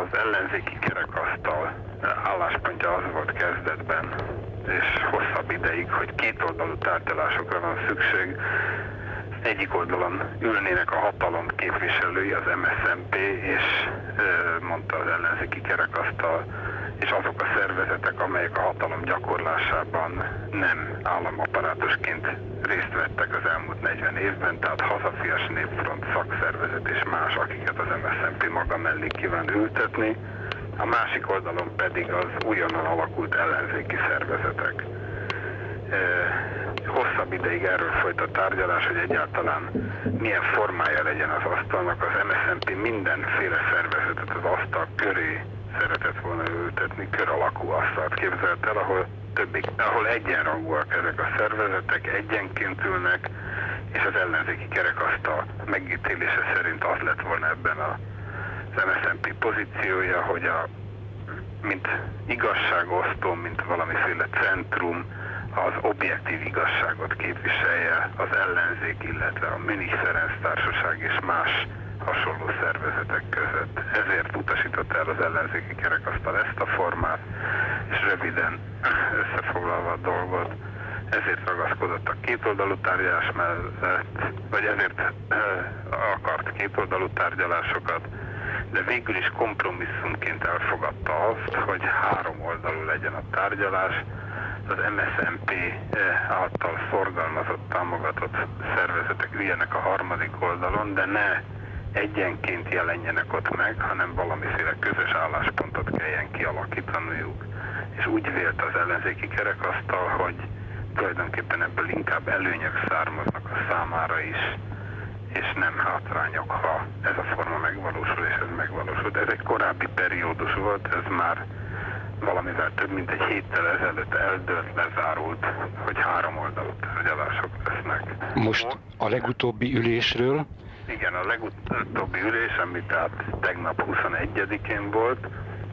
Az ellenzéki kerekasztal álláspontja az volt kezdetben, és hosszabb ideig, hogy kétoldalú tárgyalásokra van szükség. Egyik oldalon ülnének a hatalom képviselői, az MSZNP, és mondta az ellenzéki kerekasztal, és azok a szervezetek, amelyek a hatalom gyakorlásában nem államapparátusként részt vettek az elmúlt 40 évben, tehát Hazafias Népfront, szakszervezet és más, akiket az MSZNP maga mellé kíván ültetni. A másik oldalon pedig az újonnan alakult ellenzéki szervezetek. Hosszabb ideig erről folyt a tárgyalás, hogy egyáltalán milyen formája legyen az asztalnak. Az MSZNP mindenféle szervezetet az asztal köré szeretett volna ültetni, kör alakú asztalt képzelt el, ahol egyenrangúak ezek a szervezetek, egyenként ülnek, és az ellenzéki kerekasztal megítélése szerint az lett volna ebben az MSZNP pozíciója, hogy mint igazságosztó, mint valamiféle centrum, az objektív igazságot képviselje az ellenzék, illetve a Münich Ferenc Társaság és más hasonló szervezetek között. Ezért utasította el az ellenzéki kerekasztal ezt a formát, és röviden összefoglalva a dolgot, ezért ragaszkodott a kétoldalú tárgyalás mellett, vagy ezért akart kétoldalú tárgyalásokat, de végül is kompromisszumként elfogadta azt, hogy három oldalú legyen a tárgyalás. Az MSZNP által szorgalmazott, támogatott szervezetek üljenek a harmadik oldalon, de ne egyenként jelenjenek ott meg, hanem valamiféle közös álláspontot kelljen kialakítaniuk. És úgy vélt az ellenzéki kerekasztal, hogy tulajdonképpen ebből inkább előnyök származnak a számára is, és nem hátrányok, ha ez a forma megvalósul, és ez megvalósul. Ez egy korábbi periódus volt, ez már valamivel több mint egy héttel ezelőtt eldőlt, lezárult, hogy három oldalú tárgyalások lesznek. Most a legutóbbi ülésről? Igen, a legutóbbi ülés, ami tehát tegnap 21-én volt,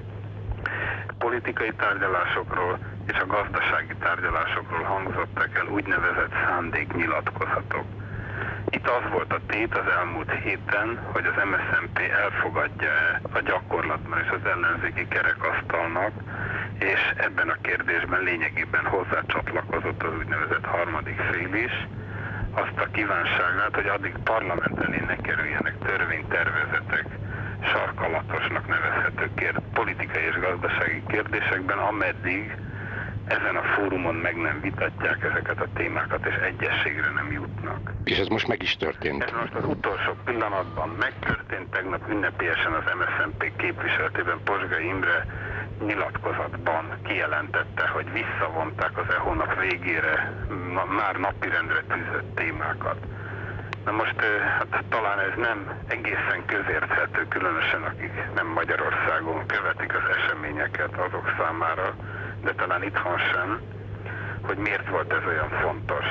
politikai tárgyalásokról és a gazdasági tárgyalásokról hangzottak el úgynevezett szándéknyilatkozatok. Itt az volt a tét az elmúlt héten, hogy az MSZNP elfogadja a gyakorlatban is az ellenzéki kerekasztalnak, és ebben a kérdésben lényegében hozzácsatlakozott az úgynevezett harmadik fél is, azt a kívánságát, hogy addig parlament elé ne kerüljenek törvénytervezetek sarkalatosnak nevezhető politikai és gazdasági kérdésekben, ameddig ezen a fórumon meg nem vitatják ezeket a témákat, és egyességre nem jutnak. És ez most meg is történt. Ez most az utolsó pillanatban megtörtént, tegnap ünnepélyesen az MSZNP képviseletében Pozsgai Imre nyilatkozatban kijelentette, hogy visszavonták az hónap végére már napirendre tűzött témákat. Na most hát talán ez nem egészen közérthető, különösen akik nem Magyarországon követik az eseményeket azok számára, de talán itthon sem, hogy miért volt ez olyan fontos.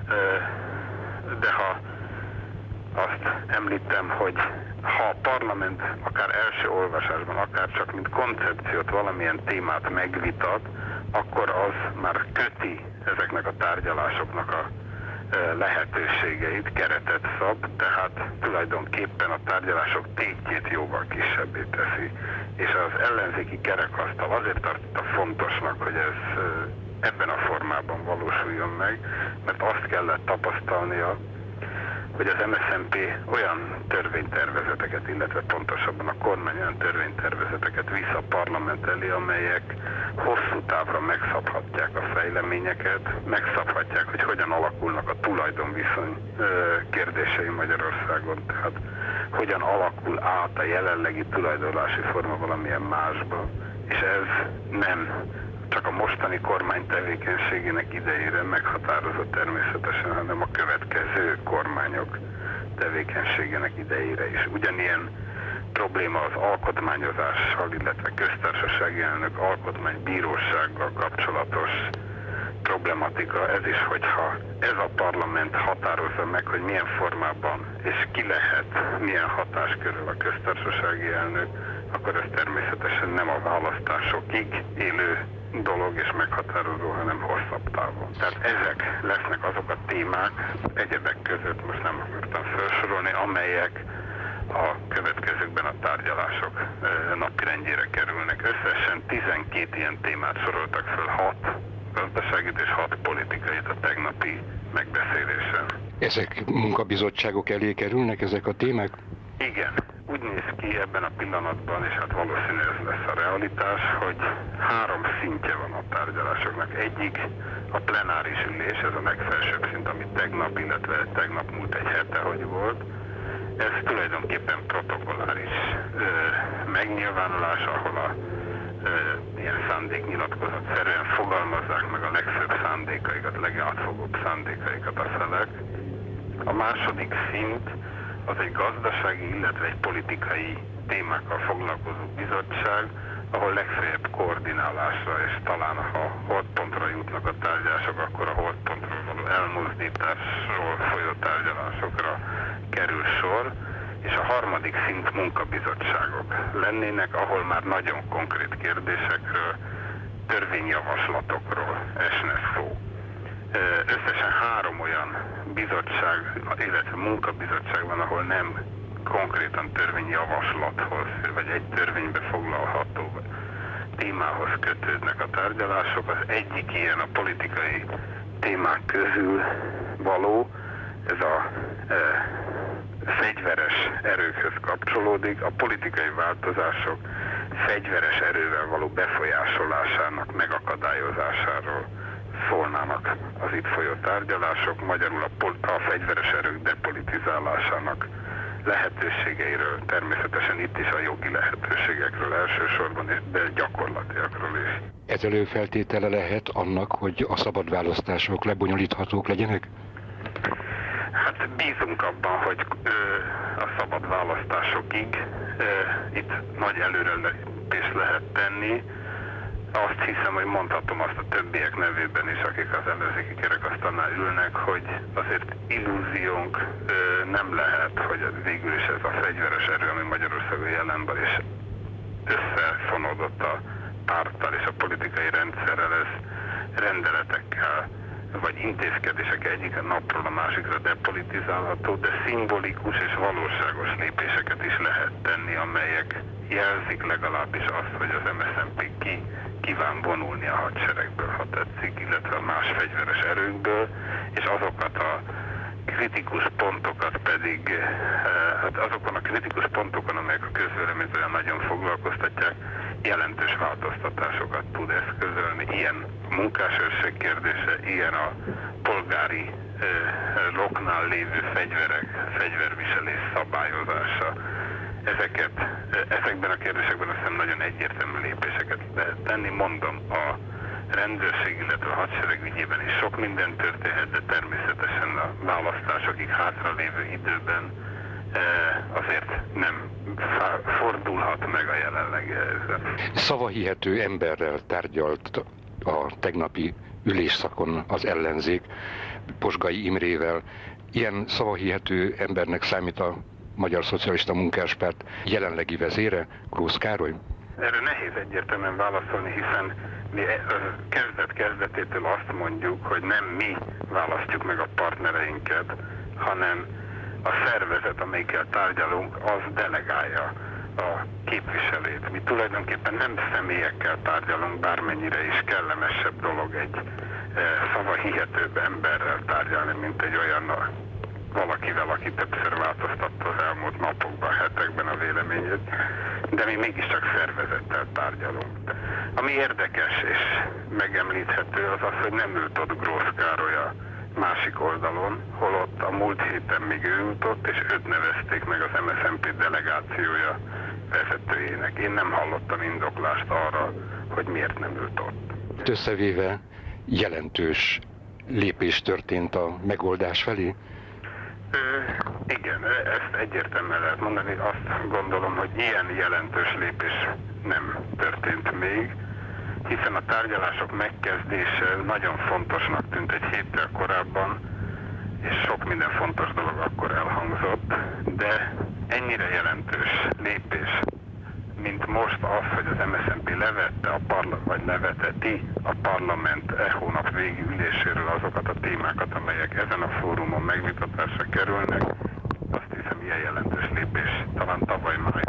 De ha azt említem, hogy ha a parlament akár első olvasásban, akár csak mint koncepciót valamilyen témát megvitat, akkor az már köti ezeknek a tárgyalásoknak a lehetőségeit, keretet szab, tehát tulajdonképpen a tárgyalások tétjét jóval kisebbé teszi. És az ellenzéki kerekasztal azért tartotta fontosnak, hogy ez ebben a formában valósuljon meg, mert azt kellett tapasztalnia, hogy az MSZNP olyan törvénytervezeteket, illetve pontosabban a kormány olyan törvénytervezeteket visz a parlament elé, amelyek hosszú távra megszabhatják a fejleményeket, megszabhatják, hogy hogyan alakulnak a tulajdonviszony kérdései Magyarországon, tehát hogyan alakul át a jelenlegi tulajdonlási forma valamilyen másba. És ez nem csak a mostani kormány tevékenységének idejére meghatározott természetesen, hanem a következő kormányok tevékenységének idejére is. Ugyanilyen probléma az alkotmányozással, illetve köztársasági elnök alkotmánybírósággal kapcsolatos problematika. Ez is, hogyha ez a parlament határozza meg, hogy milyen formában és ki lehet, milyen hatáskörül a köztársasági elnök, akkor ez természetesen nem a választásokig élő dolog és meghatározó, hanem hosszabb távon. Tehát ezek lesznek azok a témák, egyebek között most nem akartam felsorolni, amelyek a következőkben a tárgyalások napirendjére kerülnek. Összesen 12 ilyen témát soroltak föl, 6 gazdaságit és 6 politikait a tegnapi megbeszélésen. Ezek munkabizottságok elé kerülnek, ezek a témák? Igen, úgy néz ki ebben a pillanatban, és hát valószínűleg ez lesz a realitás, hogy 3 szintje van a tárgyalásoknak. Egyik a plenáris ülés, ez a legfelsőbb szint, ami tegnap, illetve tegnap múlt egy hete, hogy volt. Ez tulajdonképpen protokolláris megnyilvánulás, ahol a ilyen szándéknyilatkozatszerűen fogalmazzák meg a legfőbb szándékaikat, legátfogóbb szándékaikat a felek. A második szint az egy gazdasági, illetve egy politikai témákkal foglalkozó bizottság, ahol legfeljebb koordinálásra, és talán ha holdpontra jutnak a tárgyalások, akkor a holdpontról való elmozdításról folyó tárgyalásokra kerül sor, és a harmadik szint munkabizottságok lennének, ahol már nagyon konkrét kérdésekről, törvényjavaslatokról esne szó. Összesen 3 olyan bizottság, illetve munkabizottság van, ahol nem konkrétan törvényjavaslathoz, vagy egy törvénybe foglalható témához kötődnek a tárgyalások. Az egyik ilyen a politikai témák közül való, ez a fegyveres erőkhöz kapcsolódik, a politikai változások fegyveres erővel való befolyásolásának megakadályozásáról szólnának az itt folyó tárgyalások, magyarul a fegyveres erők depolitizálásának lehetőségeiről, természetesen itt is a jogi lehetőségekről elsősorban, de gyakorlatiakról is. Ez előfeltétele lehet annak, hogy a szabad választások lebonyolíthatók legyenek? Hát bízunk abban, hogy a szabad választásokig itt nagy előrelépést lehet tenni. Azt hiszem, hogy mondhatom azt a többiek nevében is, akik az ellenzéki kerekasztalnál ülnek, hogy azért illúziónk nem lehet, hogy végül is ez a fegyveres erő, ami Magyarországon jelen van, és összefonódott a párttal és a politikai rendszerrel, ez rendeletekkel vagy intézkedések egyik napról a másikra depolitizálható, de szimbolikus és valóságos lépéseket is lehet tenni, amelyek jelzik legalábbis azt, hogy az MSZNP kíván vonulni a hadseregből, ha tetszik, illetve más fegyveres erőkből, és azokat a kritikus pontokat pedig, hát azokon a kritikus pontokon, amelyek a közvéleményt olyan nagyon foglalkoztatják, jelentős változtatásokat tud eszközölni. Ilyen a munkásőrség kérdése, ilyen a polgári roknál lévő fegyverviselés szabályozása. Ezekben a kérdésekben azt hiszem nagyon egyértelmű lépéseket lehet tenni. Mondom, a rendőrség, illetve a hadsereg ügyében is sok minden történhet, de természetesen a választásokig hátralévő időben azért nem fordulhat meg a jelenlegi helyzet. Szavahihető emberrel tárgyalt a tegnapi ülésszakon az ellenzék, Posgai Imrével. Ilyen szavahihető embernek számít a Magyar Szocialista Munkáspárt jelenlegi vezére, Grósz Károly? Erre nehéz egyértelműen válaszolni, hiszen mi kezdet-kezdetétől azt mondjuk, hogy nem mi választjuk meg a partnereinket, hanem a szervezet, amelyikkel tárgyalunk, az delegálja a képviselét. Mi tulajdonképpen nem személyekkel tárgyalunk, bármennyire is kellemesebb dolog egy szavahihetőbb emberrel tárgyalni, mint egy olyannal valakivel, aki többször változtatta az elmúlt napokban, hetekben a véleményét, de mi mégiscsak szervezettel tárgyalunk. Ami érdekes és megemlíthető az az, hogy nem ült ott Grósz Károly a másik oldalon, holott a múlt héten még ő ült ott, és őt nevezték meg az MSZNP delegációja vezetőjének. Én nem hallottam indoklást arra, hogy miért nem ült ott. Összevéve jelentős lépés történt a megoldás felé? Igen, ezt egyértelműen lehet mondani. Azt gondolom, hogy ilyen jelentős lépés nem történt még, hiszen a tárgyalások megkezdése nagyon fontosnak tűnt egy héttel korábban, és sok minden fontos dolog akkor elhangzott, de ennyire jelentős lépés, mint most az, hogy az MSZNP levette vagy leveteti a parlament hónap végi üléséről azokat a témákat, amelyek ezen a fórumon megvitatásra kerülnek, azt hiszem ilyen jelentős lépés talán tavaly május